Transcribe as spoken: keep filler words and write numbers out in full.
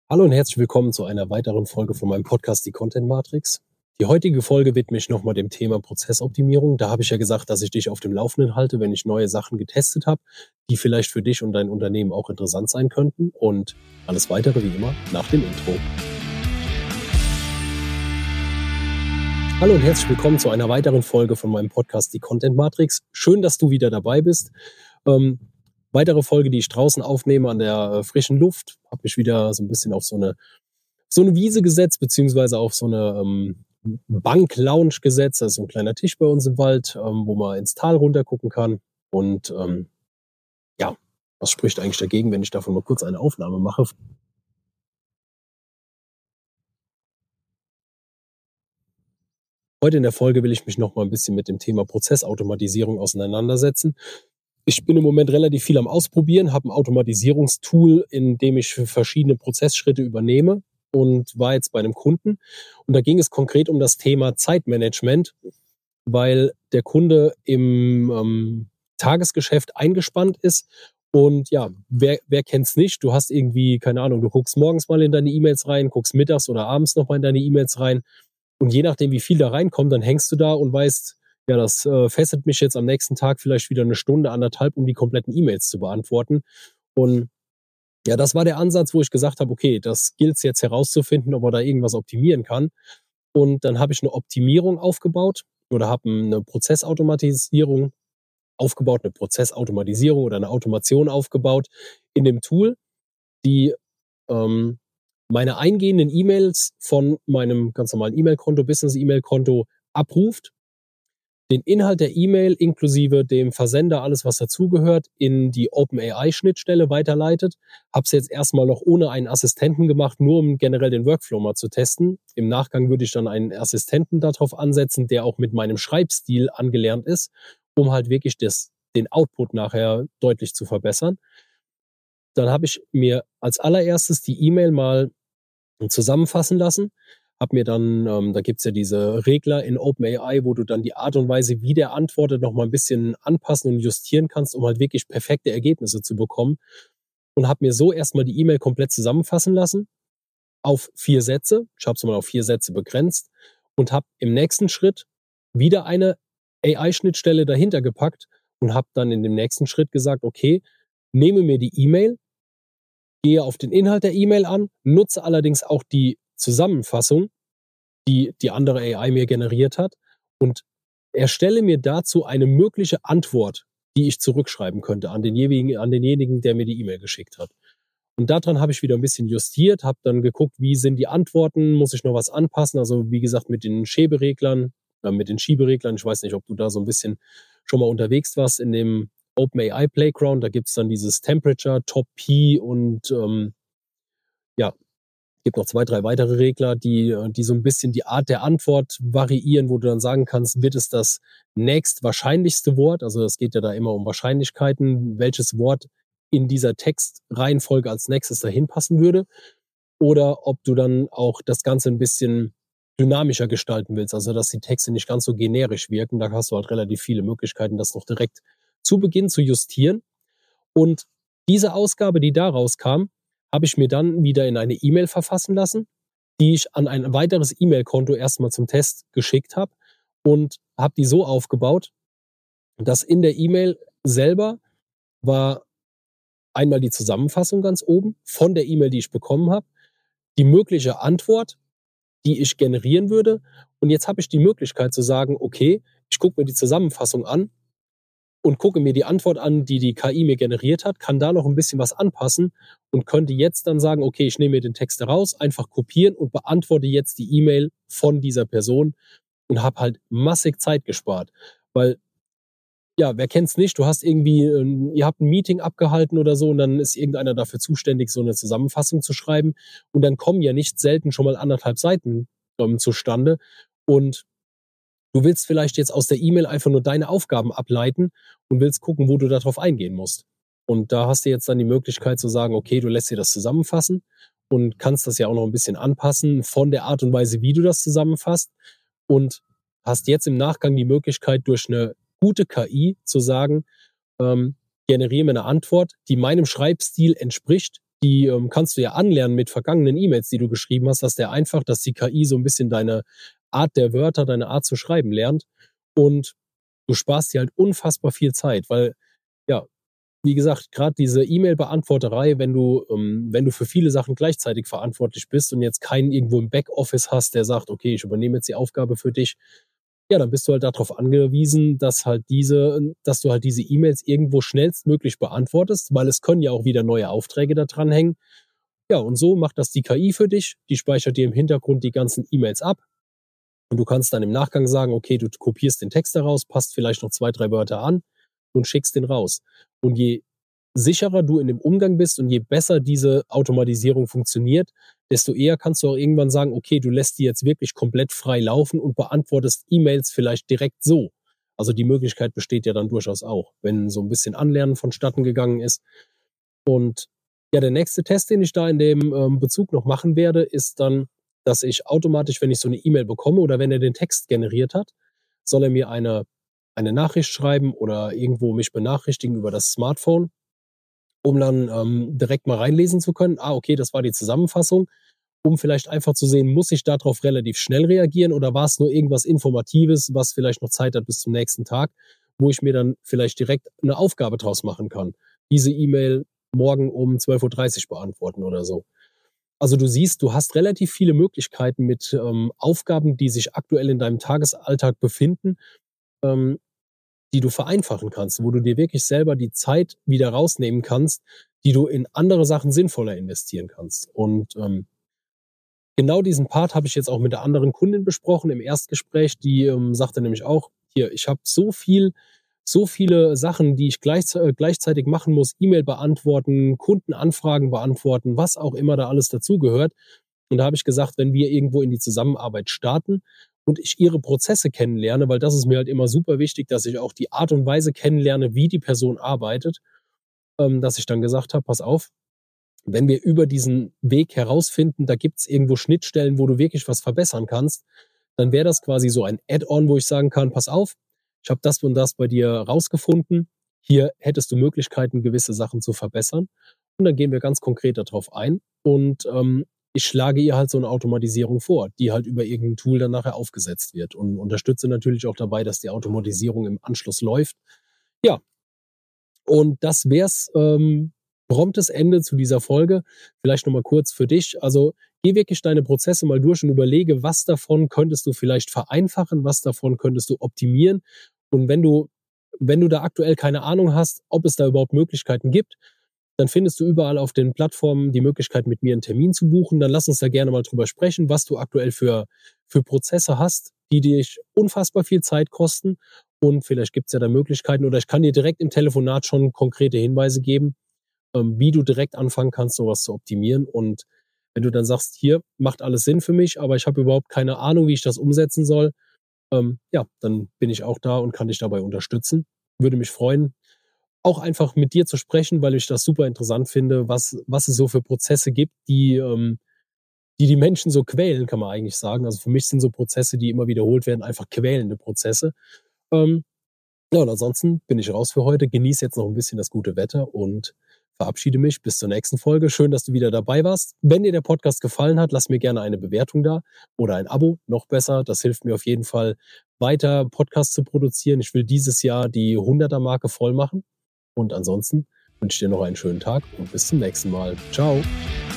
Hallo und herzlich willkommen zu einer weiteren Folge von meinem Podcast, die Content Matrix. Die heutige Folge widme ich nochmal dem Thema Prozessoptimierung. Da habe ich ja gesagt, dass ich dich auf dem Laufenden halte, wenn ich neue Sachen getestet habe, die vielleicht für dich und dein Unternehmen auch interessant sein könnten. Und alles weitere wie immer nach dem Intro. Hallo und herzlich willkommen zu einer weiteren Folge von meinem Podcast, die Content Matrix. Schön, dass du wieder dabei bist. Ähm, weitere Folge, die ich draußen aufnehme an der äh, frischen Luft. Habe mich wieder so ein bisschen auf so eine, so eine Wiese gesetzt, beziehungsweise auf so eine ähm, Bank-Lounge gesetzt. Das ist so ein kleiner Tisch bei uns im Wald, ähm, wo man ins Tal runter gucken kann. Und ähm, ja, was spricht eigentlich dagegen, wenn ich davon mal kurz eine Aufnahme mache? Heute in der Folge will ich mich noch mal ein bisschen mit dem Thema Prozessautomatisierung auseinandersetzen. Ich bin im Moment relativ viel am Ausprobieren, habe ein Automatisierungstool, in dem ich für verschiedene Prozessschritte übernehme und war jetzt bei einem Kunden. Und da ging es konkret um das Thema Zeitmanagement, weil der Kunde im ähm, Tagesgeschäft eingespannt ist. Und ja, wer, wer kennt's nicht? Du hast irgendwie, keine Ahnung, du guckst morgens mal in deine E-Mails rein, guckst mittags oder abends nochmal in deine E-Mails rein. Und je nachdem, wie viel da reinkommt, dann hängst du da und weißt, ja, das äh, fesselt mich jetzt am nächsten Tag vielleicht wieder eine Stunde, anderthalb, um die kompletten E-Mails zu beantworten. Und ja, das war der Ansatz, wo ich gesagt habe, okay, das gilt es jetzt herauszufinden, ob man da irgendwas optimieren kann. Und dann habe ich eine Optimierung aufgebaut oder habe eine Prozessautomatisierung aufgebaut, eine Prozessautomatisierung oder eine Automation aufgebaut in dem Tool, die ähm, meine eingehenden E-Mails von meinem ganz normalen E-Mail-Konto, Business-E-Mail-Konto abruft, den Inhalt der E-Mail inklusive dem Versender, alles was dazugehört, in die OpenAI-Schnittstelle weiterleitet. Habe es jetzt erstmal noch ohne einen Assistenten gemacht, nur um generell den Workflow mal zu testen. Im Nachgang würde ich dann einen Assistenten darauf ansetzen, der auch mit meinem Schreibstil angelernt ist, um halt wirklich das, den Output nachher deutlich zu verbessern. Dann habe ich mir als allererstes die E-Mail mal zusammenfassen lassen. Hab mir dann, ähm, da gibt's ja diese Regler in OpenAI, wo du dann die Art und Weise, wie der antwortet, noch mal ein bisschen anpassen und justieren kannst, um halt wirklich perfekte Ergebnisse zu bekommen. Und habe mir so erstmal die E-Mail komplett zusammenfassen lassen auf vier Sätze. Ich habe es mal auf vier Sätze begrenzt und habe im nächsten Schritt wieder eine A I-Schnittstelle dahinter gepackt und habe dann in dem nächsten Schritt gesagt, okay, nehme mir die E-Mail, gehe auf den Inhalt der E-Mail an, nutze allerdings auch die Zusammenfassung, die die andere A I mir generiert hat und erstelle mir dazu eine mögliche Antwort, die ich zurückschreiben könnte an denjenigen, an denjenigen, der mir die E-Mail geschickt hat. Und daran habe ich wieder ein bisschen justiert, habe dann geguckt, wie sind die Antworten, muss ich noch was anpassen? Also wie gesagt, mit den Schiebereglern, äh, mit den Schiebereglern, ich weiß nicht, ob du da so ein bisschen schon mal unterwegs warst in dem OpenAI Playground, da gibt's dann dieses Temperature, Top P und ähm, ja, gibt noch zwei, drei weitere Regler, die, die so ein bisschen die Art der Antwort variieren, wo du dann sagen kannst, wird es das nächstwahrscheinlichste Wort, also es geht ja da immer um Wahrscheinlichkeiten, welches Wort in dieser Textreihenfolge als nächstes dahin passen würde, oder ob du dann auch das Ganze ein bisschen dynamischer gestalten willst, also dass die Texte nicht ganz so generisch wirken. Da hast du halt relativ viele Möglichkeiten, das noch direkt zu Beginn zu justieren. Und diese Ausgabe, die da rauskam, habe ich mir dann wieder in eine E-Mail verfassen lassen, die ich an ein weiteres E-Mail-Konto erstmal zum Test geschickt habe und habe die so aufgebaut, dass in der E-Mail selber war einmal die Zusammenfassung ganz oben von der E-Mail, die ich bekommen habe, die mögliche Antwort, die ich generieren würde. Und jetzt habe ich die Möglichkeit zu sagen, okay, ich gucke mir die Zusammenfassung an und gucke mir die Antwort an, die die K I mir generiert hat, kann da noch ein bisschen was anpassen und könnte jetzt dann sagen, okay, ich nehme mir den Text heraus, einfach kopieren und beantworte jetzt die E-Mail von dieser Person und habe halt massig Zeit gespart. Weil, ja, wer kennt's nicht? Du hast irgendwie, ähm, ihr habt ein Meeting abgehalten oder so und dann ist irgendeiner dafür zuständig, so eine Zusammenfassung zu schreiben und dann kommen ja nicht selten schon mal anderthalb Seiten ähm, zustande und du willst vielleicht jetzt aus der E-Mail einfach nur deine Aufgaben ableiten und willst gucken, wo du darauf eingehen musst. Und da hast du jetzt dann die Möglichkeit zu sagen, okay, du lässt dir das zusammenfassen und kannst das ja auch noch ein bisschen anpassen von der Art und Weise, wie du das zusammenfasst und hast jetzt im Nachgang die Möglichkeit, durch eine gute K I zu sagen, ähm, generiere mir eine Antwort, die meinem Schreibstil entspricht, die ähm, kannst du ja anlernen mit vergangenen E-Mails, die du geschrieben hast, dass der einfach, dass die K I so ein bisschen deine Art der Wörter, deine Art zu schreiben lernt. Und du sparst dir halt unfassbar viel Zeit, weil, ja, wie gesagt, gerade diese E-Mail-Beantworterei, wenn du, ähm, wenn du für viele Sachen gleichzeitig verantwortlich bist und jetzt keinen irgendwo im Backoffice hast, der sagt, okay, ich übernehme jetzt die Aufgabe für dich, ja, dann bist du halt darauf angewiesen, dass halt diese, dass du halt diese E-Mails irgendwo schnellstmöglich beantwortest, weil es können ja auch wieder neue Aufträge da dranhängen. Ja, und so macht das die K I für dich. Die speichert dir im Hintergrund die ganzen E-Mails ab. Und du kannst dann im Nachgang sagen, okay, du kopierst den Text daraus, passt vielleicht noch zwei, drei Wörter an und schickst den raus. Und je sicherer du in dem Umgang bist und je besser diese Automatisierung funktioniert, desto eher kannst du auch irgendwann sagen, okay, du lässt die jetzt wirklich komplett frei laufen und beantwortest E-Mails vielleicht direkt so. Also die Möglichkeit besteht ja dann durchaus auch, wenn so ein bisschen Anlernen vonstatten gegangen ist. Und ja, der nächste Test, den ich da in dem ähm, Bezug noch machen werde, ist dann, dass ich automatisch, wenn ich so eine E-Mail bekomme oder wenn er den Text generiert hat, soll er mir eine, eine Nachricht schreiben oder irgendwo mich benachrichtigen über das Smartphone, um dann ähm, direkt mal reinlesen zu können. Ah, okay, das war die Zusammenfassung, um vielleicht einfach zu sehen, muss ich darauf relativ schnell reagieren oder war es nur irgendwas Informatives, was vielleicht noch Zeit hat bis zum nächsten Tag, wo ich mir dann vielleicht direkt eine Aufgabe draus machen kann. Diese E-Mail morgen um zwölf Uhr dreißig beantworten oder so. Also du siehst, du hast relativ viele Möglichkeiten mit ähm, Aufgaben, die sich aktuell in deinem Tagesalltag befinden, ähm, die du vereinfachen kannst, wo du dir wirklich selber die Zeit wieder rausnehmen kannst, die du in andere Sachen sinnvoller investieren kannst. Und ähm, genau diesen Part habe ich jetzt auch mit der anderen Kundin besprochen im Erstgespräch. Die ähm, sagte nämlich auch, hier, ich habe so viel, so viele Sachen, die ich gleich, äh, gleichzeitig machen muss, E-Mail beantworten, Kundenanfragen beantworten, was auch immer da alles dazugehört. Und da habe ich gesagt, wenn wir irgendwo in die Zusammenarbeit starten und ich ihre Prozesse kennenlerne, weil das ist mir halt immer super wichtig, dass ich auch die Art und Weise kennenlerne, wie die Person arbeitet, ähm, dass ich dann gesagt habe, pass auf, wenn wir über diesen Weg herausfinden, da gibt es irgendwo Schnittstellen, wo du wirklich was verbessern kannst, dann wäre das quasi so ein Add-on, wo ich sagen kann, pass auf, ich habe das und das bei dir rausgefunden, hier hättest du Möglichkeiten, gewisse Sachen zu verbessern. Und dann gehen wir ganz konkret darauf ein und ähm, ich schlage ihr halt so eine Automatisierung vor, die halt über irgendein Tool dann nachher aufgesetzt wird und unterstütze natürlich auch dabei, dass die Automatisierung im Anschluss läuft. Ja, und das wär's, ähm, promptes Ende zu dieser Folge. Vielleicht nochmal kurz für dich. Also geh wirklich deine Prozesse mal durch und überlege, was davon könntest du vielleicht vereinfachen, was davon könntest du optimieren. Und wenn du, wenn du da aktuell keine Ahnung hast, ob es da überhaupt Möglichkeiten gibt, dann findest du überall auf den Plattformen die Möglichkeit, mit mir einen Termin zu buchen. Dann lass uns da gerne mal drüber sprechen, was du aktuell für, für Prozesse hast, die dich unfassbar viel Zeit kosten. Und vielleicht gibt es ja da Möglichkeiten oder ich kann dir direkt im Telefonat schon konkrete Hinweise geben, ähm, wie du direkt anfangen kannst, sowas zu optimieren. Und wenn du dann sagst, hier macht alles Sinn für mich, aber ich habe überhaupt keine Ahnung, wie ich das umsetzen soll, ähm, ja, dann bin ich auch da und kann dich dabei unterstützen. Würde mich freuen, auch einfach mit dir zu sprechen, weil ich das super interessant finde, was, was es so für Prozesse gibt, die, ähm, die die Menschen so quälen, kann man eigentlich sagen. Also für mich sind so Prozesse, die immer wiederholt werden, einfach quälende Prozesse. Ähm, ja, und ansonsten bin ich raus für heute. Genieße jetzt noch ein bisschen das gute Wetter und verabschiede mich bis zur nächsten Folge. Schön, dass du wieder dabei warst. Wenn dir der Podcast gefallen hat, lass mir gerne eine Bewertung da oder ein Abo, noch besser. Das hilft mir auf jeden Fall, weiter Podcasts zu produzieren. Ich will dieses Jahr die hunderter-Marke voll machen. Und ansonsten wünsche ich dir noch einen schönen Tag und bis zum nächsten Mal. Ciao.